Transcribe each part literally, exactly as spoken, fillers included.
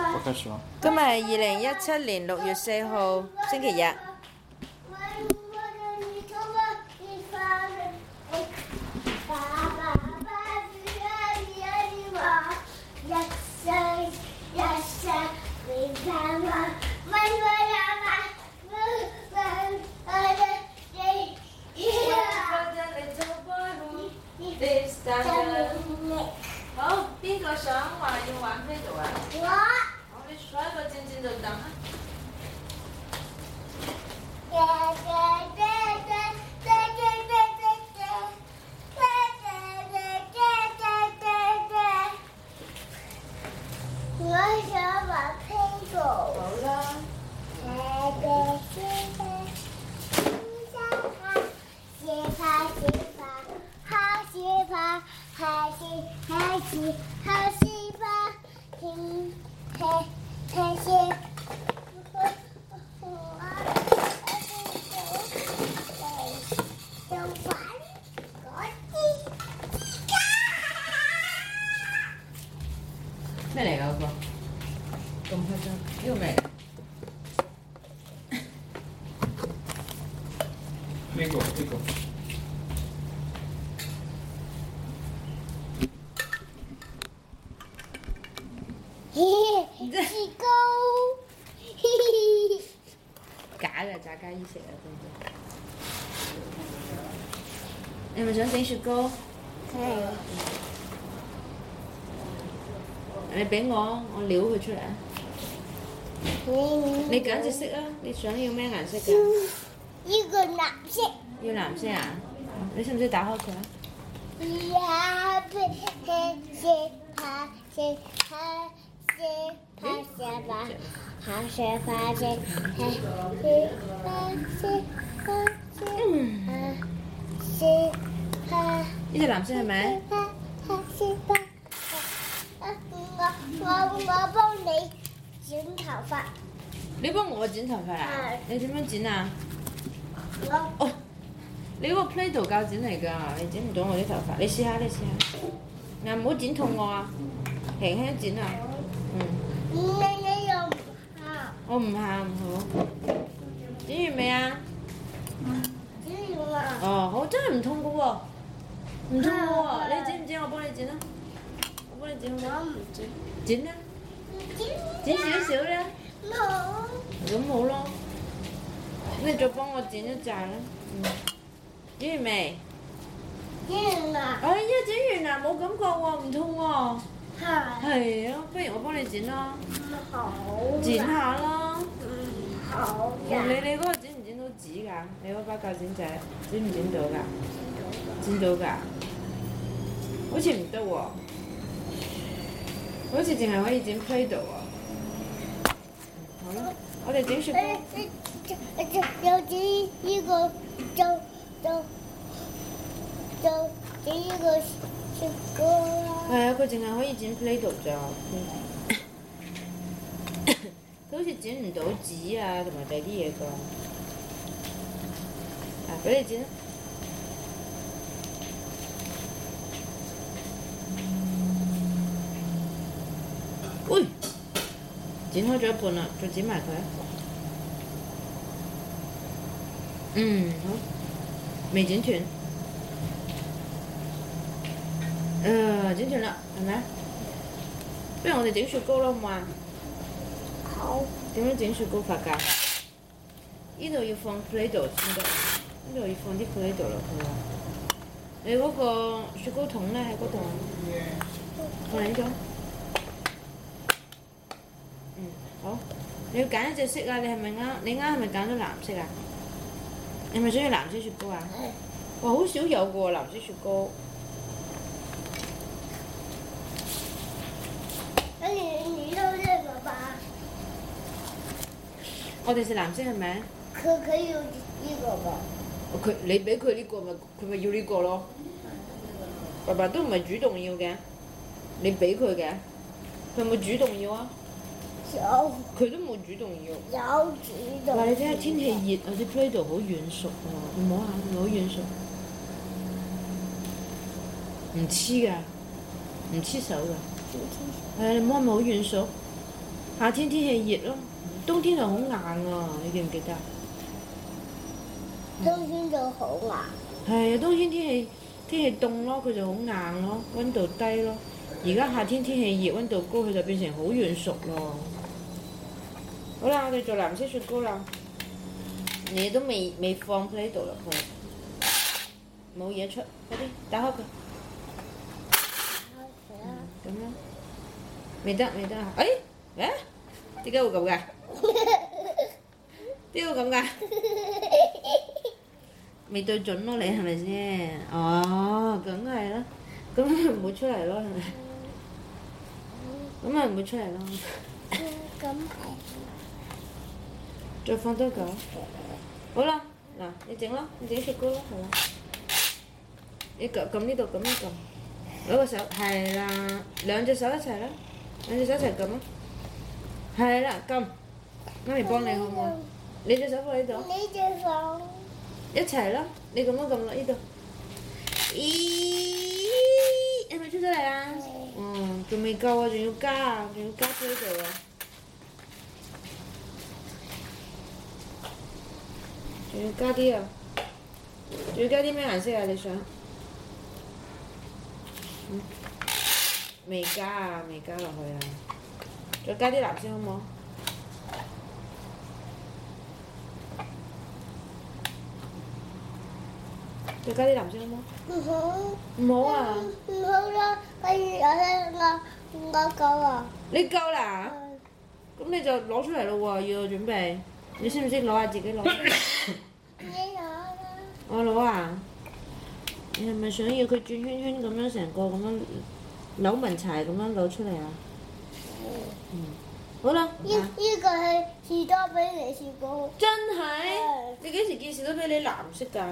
我開始啦。 今日係二零一七年六月四號星期日。好，邊個想話要玩飛度啊？我。好，你坐喺個正正度等啊。 我想玩飛度。 好啦。 好西好西好西吧，听嘿嘿西。 咩嚟㗎嗰個？咁開心，呢個咩嚟？ 呢個呢個。 雪糕， 假嘅炸雞衣食啊，真係。你係咪想整雪糕？ 係。 你俾我，我撩佢出嚟啊！你揀隻色啊！你想要咩顏色㗎？ 呢個藍色。 要藍色啊？你識唔識打開佢啊？ 呀，黑色黑色黑。發射吧，發射發射，發射發射發射發。 呢隻藍色係咪？ 發射吧，我我我幫你剪頭髮。 你幫我剪頭髮啊？你點樣剪啊？ 我哦，你嗰個 Play-Doh 鉸剪嚟㗎，你剪唔到我啲頭髮。你試下，你試下。嗱，唔好剪痛我啊，輕輕剪啊。嗯。 你你又唔喊？ 我唔喊，好。剪完未啊？ 剪完啦。 哦，好，真係唔痛嘅喎，唔痛嘅喎。你剪唔剪？我幫你剪啦。我幫你剪好唔好？ 我唔剪。 剪啦。剪少少啦。 好。 咁好咯。你再幫我剪一紮啦。嗯。剪完未？ 剪完啦。 哎呀，剪完啦，冇感覺喎，唔痛喎。 係。 係啊，不如我幫你剪啦。 好。 剪下啦。 嗯，好。 你你嗰個剪唔剪到紙㗎？你嗰把鉸剪仔剪唔剪到㗎？剪到㗎。好似唔得喎。好似淨係可以剪 Play-Doh 啊。好啦，我哋整雪糕。 有剪呢個就就就剪呢個雪糕啦。 係啊，佢淨係可以剪 Play-Doh 咋。佢好似剪唔到紙啊，同埋第啲嘢㗎。啊，俾你剪啦。喂，剪開咗一半啦，再剪埋佢。嗯，好，未剪斷。誒，剪斷啦，係咪？不如我哋整雪糕啦，好唔好啊？ 好。 點樣整雪糕法㗎？呢度要放 Play-Doh 先得，呢度要放啲 Play-Doh落去喎。你嗰個雪糕筒咧喺嗰度，放喺度。嗯，好。你要揀一隻色啊！你係咪啱？你啱係咪揀咗藍色啊？你係咪想要藍色雪糕啊？哇，好少有㗎喎，藍色雪糕。 你你都這個吧？ 我哋食藍色係咪？ 佢佢要呢個吧？ 佢你俾佢呢個咪佢咪要呢個咯。爸爸都唔係主動要嘅，你俾佢嘅，佢有冇主動要啊？ 有。 佢都冇主動要。 有主動。 話你睇下天氣熱，我啲 Play-Doh 好軟熟喎，你摸下佢好軟熟，唔黐㗎，唔黐手㗎。係啊，你摸係咪好軟熟？ 夏天天氣熱咯，冬天就好硬啊！你記唔記得？ 冬天就好硬。 係啊，冬天天氣天氣凍咯，佢就好硬咯，温度低咯。而家夏天天氣熱，温度高，佢就變成好軟熟咯。好啦，我哋做藍色雪糕啦。你都未未放 Play 度落去，冇嘢出，快啲打開佢。咁樣，未得未得啊！誒誒，點解會咁㗎？點解會咁㗎？未對準咯，你係咪先？哦，梗係啦，咁咪唔會出嚟咯，係咪？咁咪唔會出嚟咯。 咁係。 再放多嚿。好啦，嗱，你整咯，你整雪糕咯，係啦。你撳撳呢度，撳呢度，攞個手，係啦，兩隻手一齊啦，兩隻手一齊撳咯。係啦，撳，媽咪幫你好唔好？你隻手放喺度。 你隻手。 一齊啦，你咁樣撳落呢度。咦，係咪出咗嚟啊？嗯，仲未夠啊，仲要加啊，仲要加喺度啊。仲要加啲啊！仲要加啲咩顏色啊？你想？嗯，未加啊，未加落去啊！再加啲藍色好唔好？再加啲藍色好唔好？ 唔好。 唔好啊！ 唔好啦，跟住有咧我我夠啊！ 你夠啦？咁你就攞出嚟咯喎，要準備。你識唔識攞啊？自己攞。 你攞啦。 我攞啊！你係咪想要佢轉圈圈咁樣成個咁樣扭紋柴咁樣扭出嚟啊？嗯。好啦。 呢呢個係士多啤梨雪糕。 真係？你幾時見士多啤梨藍色㗎？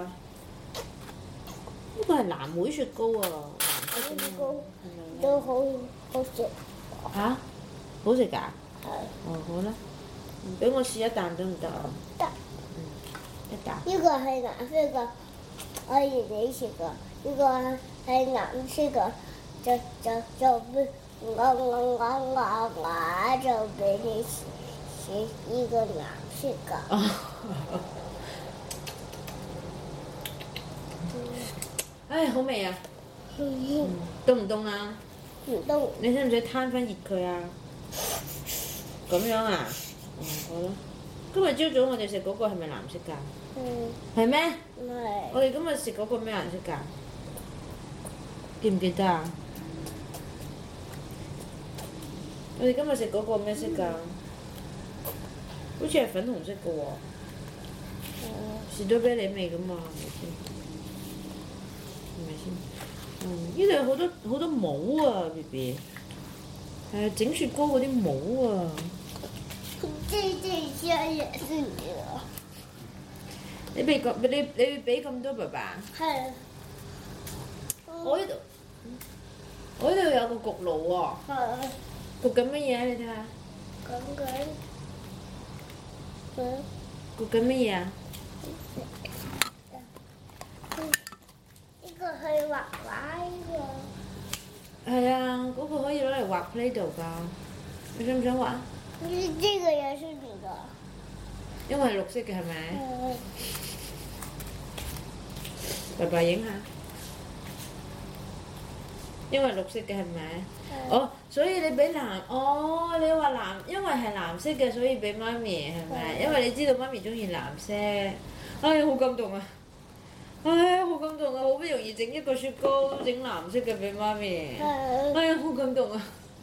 呢個係藍莓雪糕啊，藍色嘅嘛。 都好好食。 嚇？好食㗎？ 係。 哦，好啦。俾我試一啖得唔得啊？ 得。 嗯，一啖。 呢個係藍色嘅，我以你食嘅。呢個係藍色嘅，就就就俾我我我我我就俾你食呢個藍色嘅。 唉，好味啊！ 嗯。 凍唔凍啊？ 唔凍。 你使唔使攤翻熱佢啊？咁樣啊？哦，好啦。今日朝早我哋食嗰個係咪藍色㗎？ 嗯。 係咩？ 唔係。 我哋今日食嗰個咩顏色㗎？記唔記得啊？我哋今日食嗰個咩色㗎？好似係粉紅色嘅喎。士多啤梨味㗎嘛，係咪先？係咪先？嗯，呢度有好多好多帽啊 ，B B。係啊，整雪糕嗰啲帽啊。 這這些也是你的。 你俾咁你你俾咁多爸爸？ 係。 我呢度，我呢度有個焗爐喎。 係。 焗緊乜嘢啊？你睇下。 講緊。嗯。 焗緊乜嘢啊？ 呢個係畫畫呢個。 係啊，嗰個可以攞嚟畫 Play-Doh㗎。你想唔想畫？ 呢呢個也是你的。 因為係綠色嘅係咪？ 嗯。 爸爸影下。因為綠色嘅係咪？哦，所以你俾藍，哦，你話藍，因為係藍色嘅，所以俾媽咪係咪？因為你知道媽咪中意藍色。唉，好感動啊！唉，好感動啊！好不容易整一個雪糕，整藍色嘅俾媽咪。唉呀，好感動啊！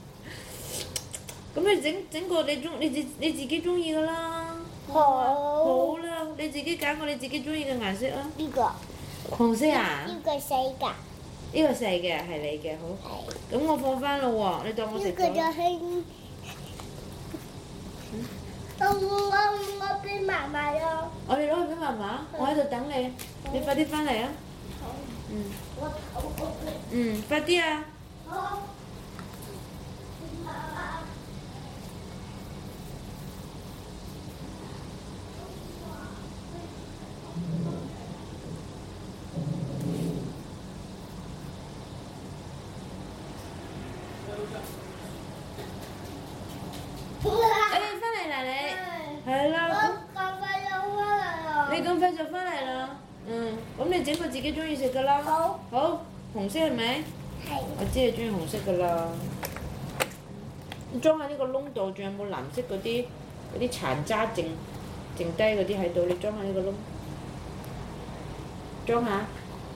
咁你整整個你中你自你自己中意㗎啦。 好。 好啦，你自己揀個你自己中意嘅顏色啊。 呢個。 紅色啊？ 呢個細㗎。 呢個細嘅係你嘅，好。係。咁我放翻咯喎，你當我食咗。 呢個就係。我我我俾媽媽咯。 我哋攞去俾媽媽，我喺度等你，你快啲翻嚟啊！嗯。 我我嗯，快啲啊！ 好。哇！ 你咁快就翻嚟啦？嗯，咁你整個自己中意食噶啦。 好。 好，紅色係咪？ 係。 我知你中意紅色噶啦。你裝喺呢個窿度，仲有冇藍色嗰啲嗰啲殘渣剩剩低嗰啲喺度？你裝喺呢個窿，裝下。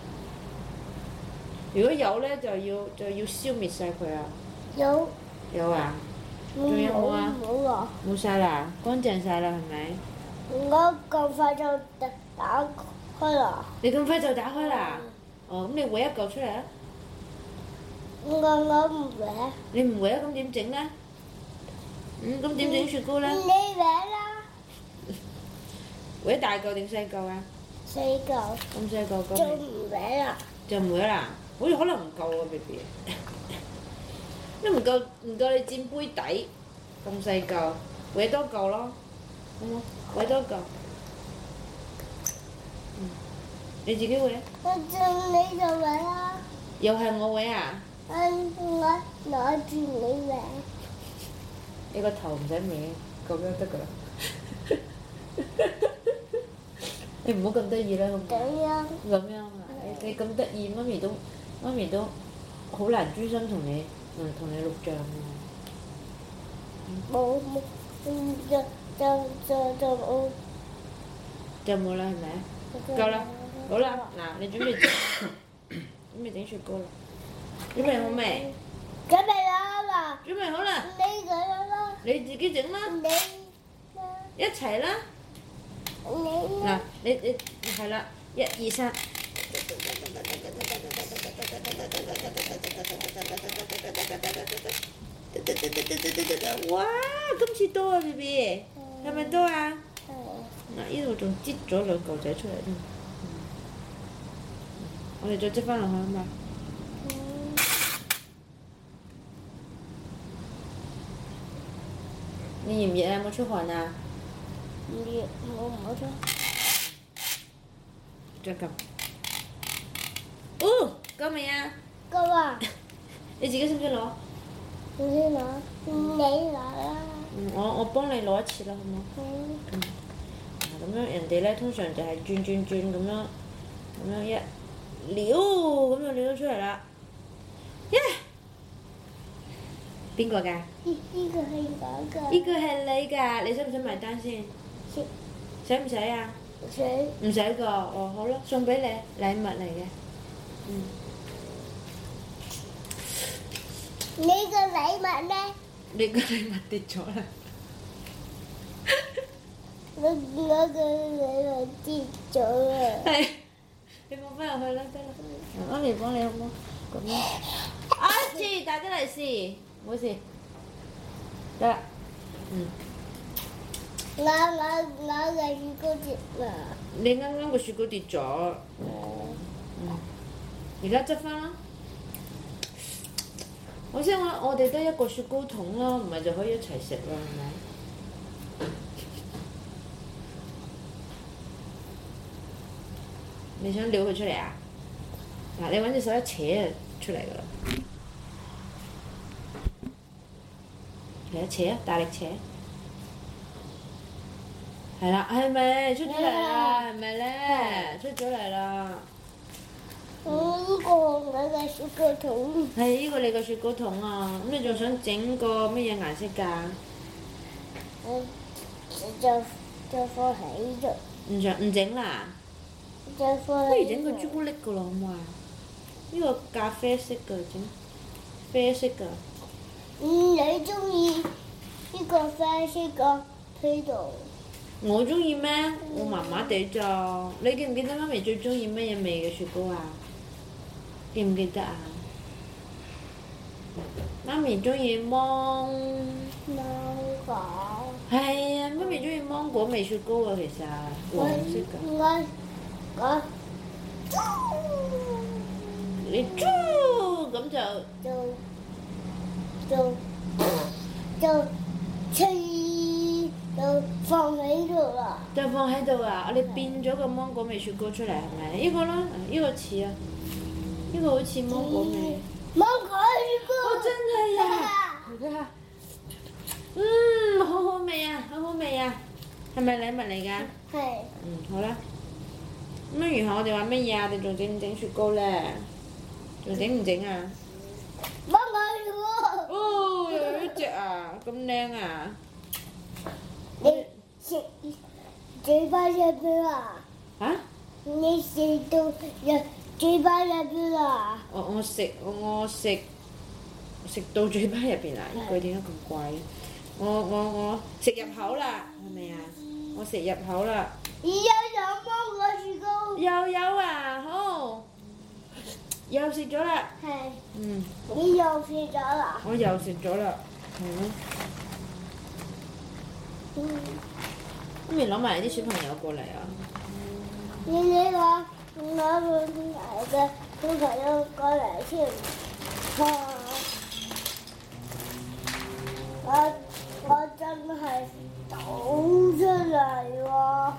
如果有咧，就要就要消滅晒佢啊！ 有。 有啊？仲有冇啊？ 冇啦。 冇晒啦，乾淨晒啦，係咪？ 我咁快就打打開啦。 你咁快就打開啦？哦，咁你搲一嚿出嚟啊！ 我我唔搲。 你唔搲咁點整咧？嗯，咁點整雪糕咧？ 你搲啦。 搲大嚿定細嚿啊？ 細嚿。 咁細嚿咁。 就唔搲啦。 就唔搲啦？好似可能唔夠喎 ，B B。都唔夠唔夠你佔杯底咁細嚿，搲多嚿咯，好冇？搲多嚿。嗯，你自己搲。 我就你就搲啦。 又係我搲啊？ 嗯，我攞住你搲。 你個頭唔使歪，咁樣得㗎啦。你唔好咁得意啦，好唔好？ 咁樣。 咁樣啊！你你咁得意，媽咪都媽咪都好難專心同你嗯同你錄像喎。 冇冇，嗯就就就就冇。 就冇啦，係咪？夠啦，好啦，嗱，你準備準備整雪糕啦，準備好未？ 準備啦嘛。 準備好啦。 你整啦。 你自己整啦。 你。 一齊啦。 你。 嗱，你你係啦，一二三。哇！今次多啊 ，B B，係咪多啊？嗱，呢度仲擠咗兩嚿仔出嚟添。我哋再擠翻落去啊嘛。你熱唔熱啊？有冇出汗啊？ 唔熱，我唔好出。 再撳。哦，夠未啊？ 夠啦。 你自己識唔識攞？ 你攞，你攞啦。 嗯，我我幫你攞一次啦，好唔好？ 嗯。 嗯。嗱，咁樣人哋咧通常就係轉轉轉咁樣，咁樣一撩咁就撩咗出嚟啦。耶！邊個㗎？ 呢呢個係我㗎。 呢個係你㗎，你使唔使埋單先？ 使。 使唔使啊？ 唔使。 唔使㗎，哦好啦，送俾你，禮物嚟嘅。嗯。 你個禮物咧？ 你個禮物跌咗啦！ 我我個禮物跌咗啦。 係，你放翻入去啦，得啦。媽咪幫你好唔好？咁樣。啊！次大家嚟試，冇事。得啦。嗯。 我我我個雪糕跌啦。 你啱啱個雪糕跌咗。嗯。而家執翻啦。我先話我哋得一個雪糕筒啦，唔係就可以一齊食啦，係咪？你想撩佢出嚟啊？嗱，你揾隻手一扯就出嚟㗎啦。嚟一扯啊！大力扯。係啦，係咪出咗嚟啦？係咪咧？出咗嚟啦！ 呢個我嘅雪糕筒。 係呢個你個雪糕筒啊！咁你仲想整個乜嘢顏色㗎？ 我就就放喺度。 唔想唔整啦？ 就放喺度。 不如整個朱古力㗎咯，好唔好啊？呢個咖啡色㗎，整啡色㗎。 嗯，你中意呢個啡色嘅推度？ 我中意咩？我麻麻地咋。你記唔記得媽咪最中意乜嘢味嘅雪糕啊？記唔記得啊？媽咪中意芒芒果。 係啊，媽咪中意芒果味雪糕啊，其實黃色㗎。 我我你豬咁就就就就吹就放喺度啦。 就放喺度啊！我哋變咗個芒果味雪糕出嚟係咪？呢個啦，呢個似啊，呢個好似芒果味。 芒果雪糕。 哦，真係啊！睇下，嗯，好好味啊，好好味啊， 係咪禮物嚟㗎？ 係。 嗯，好啦。咁啊，然後我哋話乜嘢啊？我哋仲整唔整雪糕咧？仲整唔整啊？ 幫我喎。 哦，又有一隻啊，咁靚啊！ 你食嘴巴入邊啊？ 嚇？ 你食到入嘴巴入邊啊？ 我我食我我食食到嘴巴入邊啊！呢句點解咁怪嘅？我我我食入口啦，係咪啊？我食入口啦。 而家有幫我雪糕。 又有啊，好，又食咗啦。 係。 嗯。 你又食咗啦？ 我又食咗啦，係咯。 嗯。 咁咪攞埋啲小朋友過嚟啊！ 你呢個攞個嚟嘅小朋友過嚟先。啊！我我真係倒出嚟喎。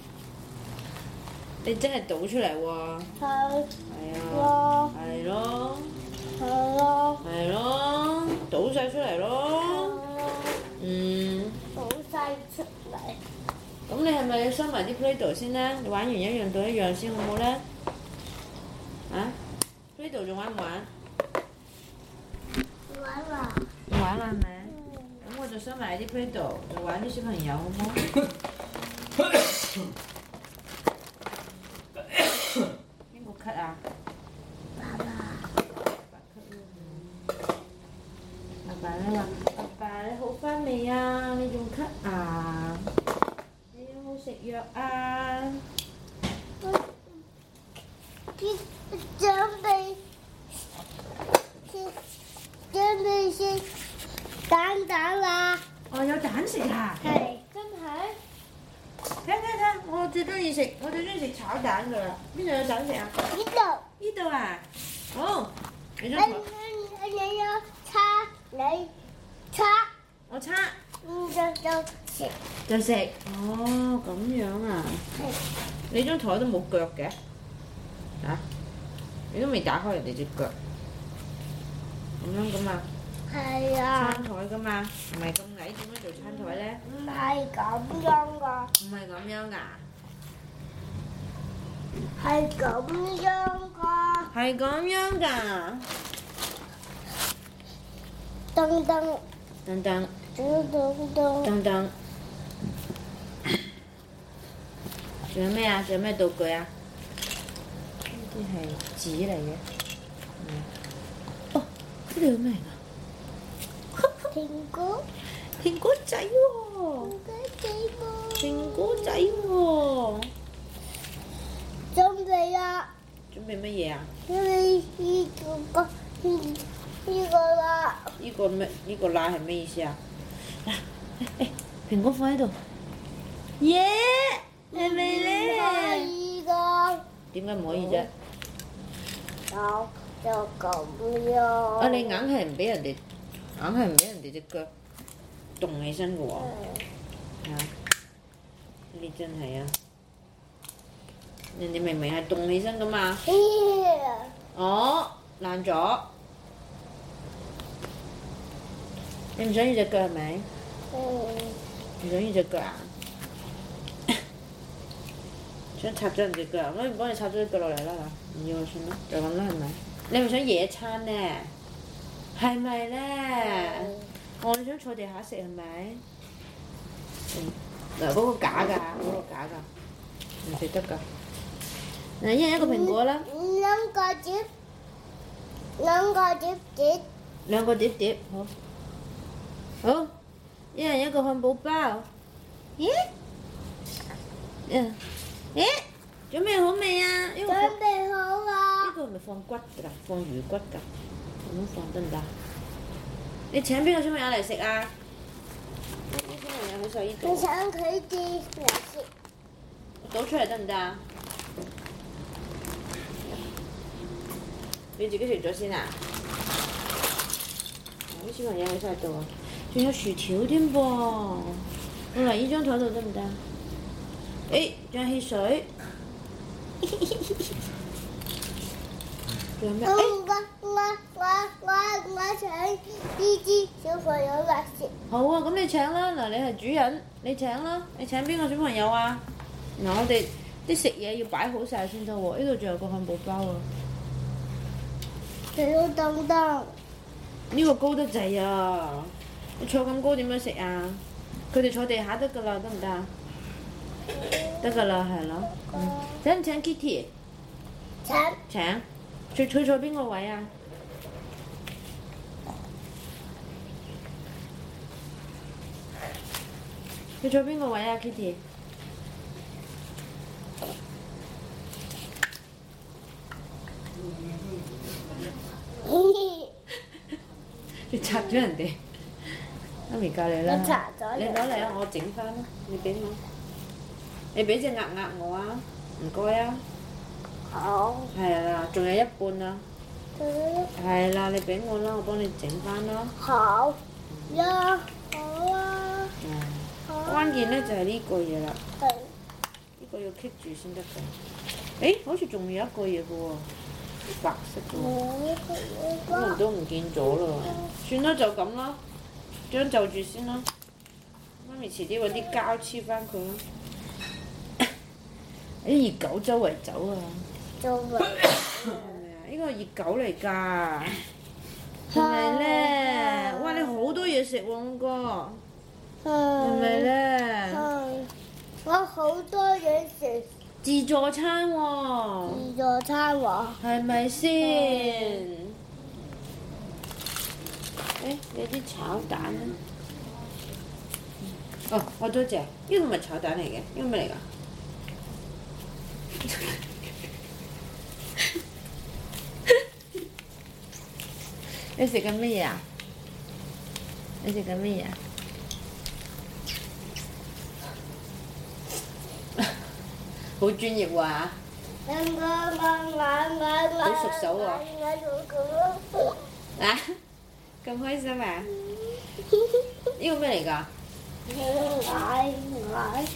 你真係倒出嚟喎！ 係。 係啊。係咯。 係咯。 係咯，倒晒出嚟咯。嗯。 倒晒出嚟。 咁你係咪要收埋啲 Play-Doh 先咧？你玩完一樣到一樣先好唔好咧？啊 ？Play-Doh 仲玩唔玩？ 玩啦。 玩啦係咪？咁我就收埋啲 Play-Doh，就玩啲小朋友好唔好？邊個咳啊？ 爸爸。 爸爸咧話：爸爸你好返未啊？你仲咳啊？你有冇食藥啊？ 準備先，準備先蛋蛋啦。 哦，有蛋食啊！ 係。真係？ 睇睇睇，我最中意食，我最中意食炒蛋㗎啦。邊度有蛋食啊？ 呢度。 呢度啊！好，你張你台。 你你要叉你叉。 我叉。 嗯，就就食。 就食。哦，咁樣啊！ 係。 你張台都冇腳嘅？嚇？你都未打開人哋隻腳。咁樣噶嘛？ 係啊。 餐台噶嘛？唔係咁矮，點樣做餐台咧？ 唔係咁樣噶。 唔係咁樣㗎。 係咁樣噶。 係咁樣㗎。 噔噔。 等等。 噔噔噔。 等等。仲有咩啊？仲有咩道具啊？呢啲係紙嚟嘅。嗯。哦，呢度有咩㗎？ 蘋果。 蘋果仔喎。 蘋果仔喎。 蘋果仔喎。 準備啦。 準備乜嘢啊？ 準備呢個呢呢個啦。 呢個咩？呢個啦係咩意思啊？嗱，誒誒，蘋果放喺度。耶！係咪咧？ 可以㗎。 點解唔可以啫？ 就就咁樣。 啊！你硬係唔俾人哋，硬係唔俾人哋隻腳動起身嘅喎。嚇！你真係啊！人哋明明係動起身噶嘛。哦，爛咗。你唔想要隻腳係咪？ 嗯。 唔想要隻腳啊？想插咗人隻腳，我唔幫你插咗隻腳落嚟啦嚇，唔要就算啦，就咁啦係咪？你係咪想野餐咧？係咪咧？我你想坐地下食係咪？嗯，嗱嗰個假㗎，嗰個假㗎，唔食得㗎。嗱，一人一個蘋果啦。 兩個碟，兩個碟碟。 兩個碟碟，好。好，一人一個漢堡包。咦？嗯。誒，準備好未啊？ 準備好啦。 呢個係咪放骨㗎？放魚骨㗎？咁樣放得唔得？你請邊個小朋友嚟食啊？啲小朋友好細呢度。 我想佢哋嚟食。 倒出嚟得唔得啊？你自己食咗先啊？啲小朋友喺晒度啊！仲有薯條添噃。我嚟呢張台度得唔得？誒，仲有汽水，仲仲有咩？ 我誒我我我我想呢啲小朋友嚟食。 好啊，咁你請啦，嗱你係主人，你請啦，你請邊個小朋友啊？嗱我哋啲食嘢要擺好晒先得喎，呢度仲有個漢堡包啊， 小東東， 呢個高得滯啊！你坐咁高點樣食啊？佢哋坐地下得㗎啦，得唔得啊？得㗎啦，係咯。嗯，請唔請 Kitty？ 請請。佢佢坐邊個位啊？佢坐邊個位啊 ，Kitty？你拆咗人哋，媽咪教你啦。 我拆咗人哋你攞嚟啊！我整翻啦，你俾我。你俾隻鴨鴨我啊！唔該啊。 好， 係啦，仲有一半啊。 嗯係啦，你俾我啦，我幫你整翻啦。 好呀，好啊， 嗯， 好啊關鍵咧就係呢個嘢啦， 係呢個要棘住先得㗎。誒，好似仲有一個嘢嘅喎，白色嘅喎， 我可能都唔見咗啦。算啦，就咁啦，將就住先啦。媽咪遲啲揾啲膠黐翻佢啦。啲熱狗周圍走啊！ 做乜？ 係咪啊？呢個熱狗嚟㗎，係咪咧？哇！你好多嘢食喎，五哥，係咪咧？ 係，我好多嘢食自助餐喎， 自助餐喎。 係咪先？誒，有啲炒蛋啊！哦，我多謝，呢個唔係炒蛋嚟嘅，呢個咩嚟㗎？你食緊乜嘢啊？你食緊乜嘢啊？好專業喎嚇！ 我我我我我好熟手喎我啊！咁開心啊！呢個咩嚟㗎？ 我我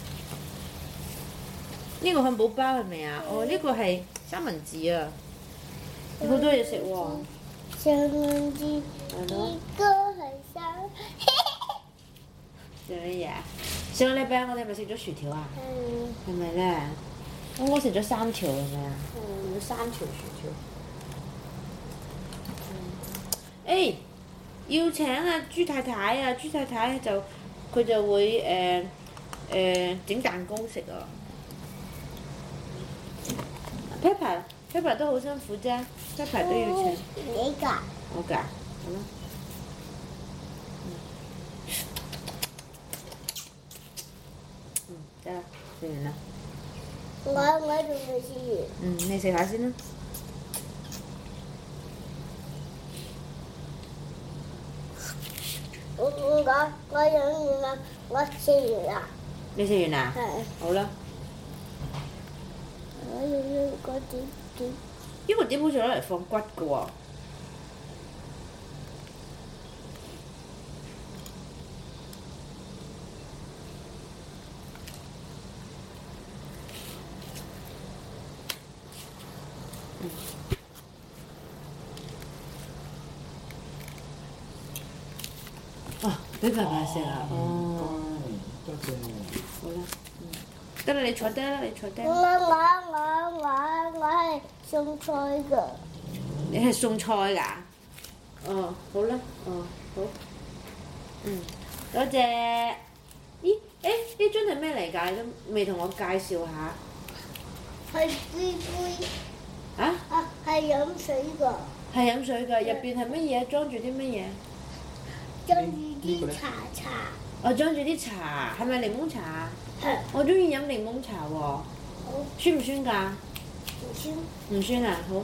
呢個漢堡包係咪啊？哦，呢個係三文治啊！好多嘢食喎。 三文治一個係三。 做乜嘢啊？上個禮拜我哋咪食咗薯條啊？ 嗯係咪咧？我我食咗三條係咪啊？ 嗯食咗三條薯條。誒、欸，要請啊朱太太啊！朱太太就佢就會誒誒整蛋糕食啊。Pepper Pepper 都好辛苦啫 ，Pepper 都要請。 你㗎？ 我㗎，好啦。嗯，得啦，食完啦。 我我仲未食完。 嗯，你食下先啦。 我我我飲完啦，我食完啦。 你食完啦？ 係。 好啦。 我要呢個點點。 呢個點好似攞嚟放骨嘅喎。哦，俾爸爸食啦。哦。 多謝。 好啦，嗯，得啦，你坐低啦，你坐低我。我我我我係送菜㗎。 你係送菜㗎？哦，好啦，哦，好。嗯，多謝。咦？誒，呢樽係咩嚟㗎？你都未同我介紹下。 係杯杯。 啊？ 啊，係飲水㗎。 係飲水㗎，入邊係乜嘢？裝住啲乜嘢？ 裝住啲茶茶。 我裝住啲茶，係咪檸檬茶啊？ 係。 我中意飲檸檬茶喎。 好。 酸唔酸㗎？ 唔酸。 唔酸啊，好。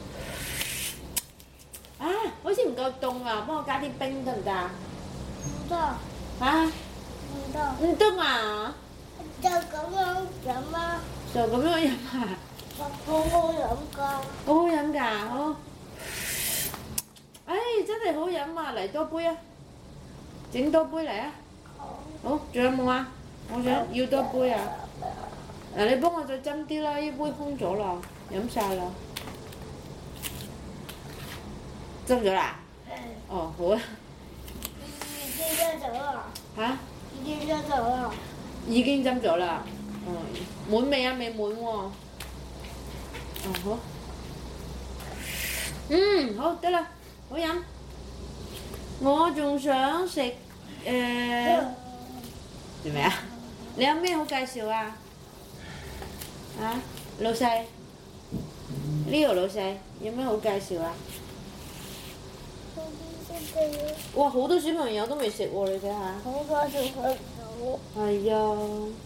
啊，好似唔夠凍啊，幫我加啲冰得唔得啊？ 唔得。 嚇？ 唔得。 唔得啊？ 就咁樣飲啊！ 就咁樣飲啊？ 好好飲㗎。 好好飲㗎，好。唉，真係好飲啊！嚟多杯啊！整多杯嚟啊！好，仲有冇啊？我想要多杯啊！嗱，你幫我再斟啲啦，呢杯空咗啦，飲晒啦。 執咗啦？ 誒， 哦，好啊。 已經執咗啦。 嚇？ 已經執咗啦。 已經執咗啦。哦，滿未啊？未滿喎。哦，好。嗯，好得啦，好飲。我仲想食誒做咩啊？你有咩好介紹啊？啊，老細，Leo 老細有咩好介紹啊？哇！好多小朋友都未食喎，你睇下。 好多小朋友。 係啊。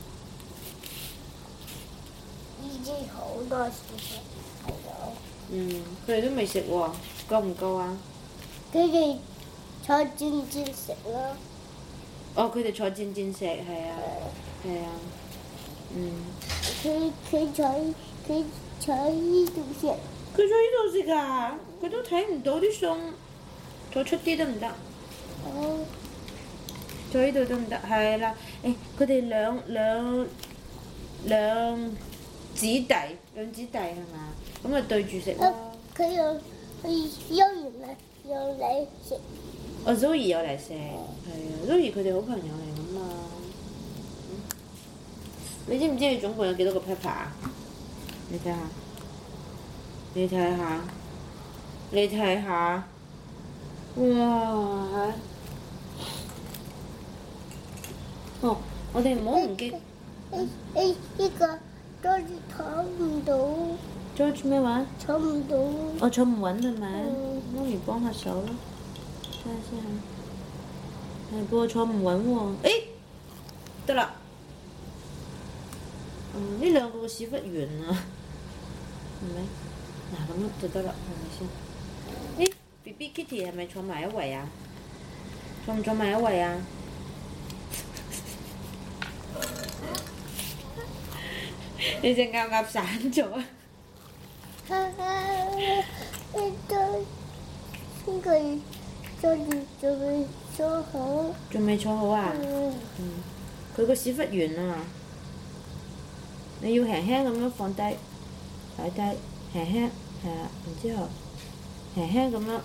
已經好多小朋友。 嗯，佢哋都未食喎，夠唔夠啊？ 佢哋坐轉轉食啦。 哦，佢哋坐漸漸食，係啊，係啊，嗯。 佢佢坐佢坐呢度食。 佢坐呢度食啊！佢都睇唔到啲餸，再出啲得唔得？ 哦。 坐呢度得唔得？係啦，誒，佢哋兩兩兩姊弟，兩姊弟係嘛？咁啊對住食咯。 佢又佢休完啦，又嚟食。 哦 Zoe 有嚟食，係啊 Zoe 佢哋好朋友嚟㗎嘛。嗯、你知唔知你總共有幾多個 pepper 啊？你睇下，你睇下，你睇下，哇！哦，我哋唔好唔記。 誒誒，呢個坐住坐唔到。 George 咩話？ 坐唔到。 我坐唔穩係咪？ 嗯。 媽咪幫下手咯，睇下先嚇。係不過坐唔穩喎。誒，得啦。嗯，呢兩個個屎忽圓啊，係咪？嗱咁樣就得啦，係咪先？誒 ，B B Kitty 係咪坐埋一圍啊？坐唔坐埋一圍啊？你隻鴨鴨散咗啊！ 哈哈，呢個呢個坐住仲未坐好。 仲未坐好啊？ 嗯。 嗯。佢個屎忽圓啊！你要輕輕咁樣放低，擺低，輕輕係啦，然之後輕輕咁樣，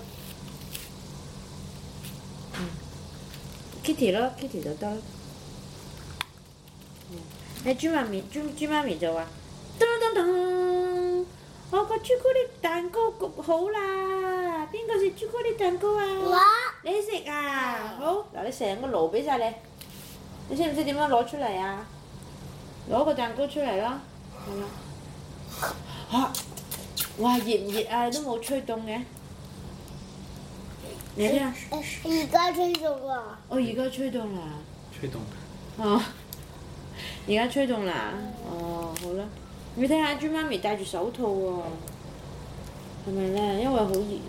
嗯 Kitty 咯 ，Kitty 就得啦。誒豬媽咪，豬豬媽咪就話：噔噔噔，我個朱古力蛋糕焗好啦！邊個食朱古力蛋糕啊？ 我。 你食啊？好，嗱你成個爐俾晒你，你識唔識點樣攞出嚟啊？攞個蛋糕出嚟啦，係啦。嚇！哇，熱唔熱啊？都冇吹凍嘅。你睇下。 而家吹凍啊！ 我而家吹凍啦。 吹凍。 哦。而家吹凍啦。哦，好啦。你睇下豬媽咪戴住手套喎，係咪咧？因為好熱啊。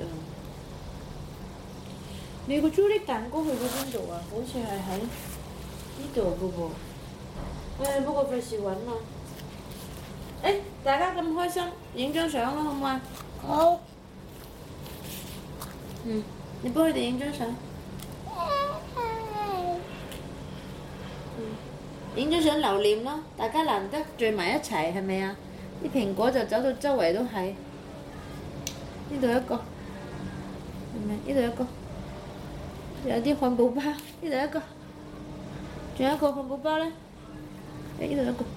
你個朱古力蛋糕去咗邊度啊？好似係喺呢度嘅噃。誒，不過費事揾啊！誒，大家咁開心，影張相啦，好唔好啊？ 好。 嗯，你幫佢哋影張相。影張相留念咯，大家難得聚埋一齊，係咪啊？啲蘋果就走到周圍都係。呢度一個，係咪？呢度一個。有啲漢堡包，呢度一個。仲有一個漢堡包咧。誒，呢度一個。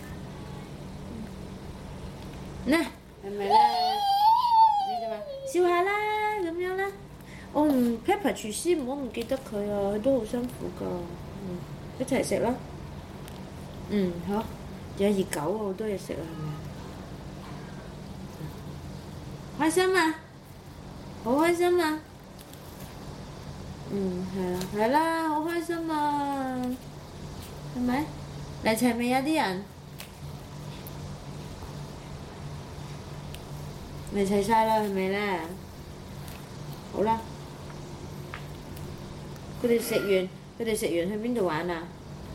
嗱，係咪咧？你就話笑下啦，咁樣啦。我唔 Pepper 廚師唔好唔記得佢啊，佢都好辛苦㗎。嗯，一齊食啦。嗯，好。仲有熱狗啊，好多嘢食啊，係咪？開心啊！好開心啊！嗯，係啦，係啦，好開心啊！係咪？嚟齊未啊啲人？嚟齊晒啦，係咪咧？好啦，佢哋食完，佢哋食完去邊度玩啊？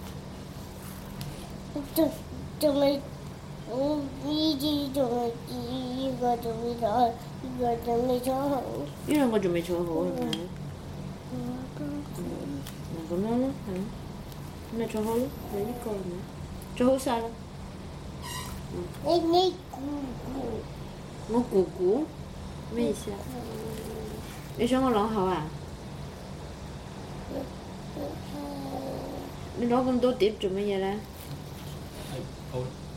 仲仲未，我呢啲仲未，呢個仲未坐，呢個仲未坐好。 呢兩個仲未坐好係咪？ 嗯。 嗱咁樣咯，係咯，咁咪坐好咯，你呢個係咪？做好晒啦。 你你姑姑。 我姑姑咩意思啊？ 你想我攞口啊？你攞咁多碟做乜嘢咧？ 係好。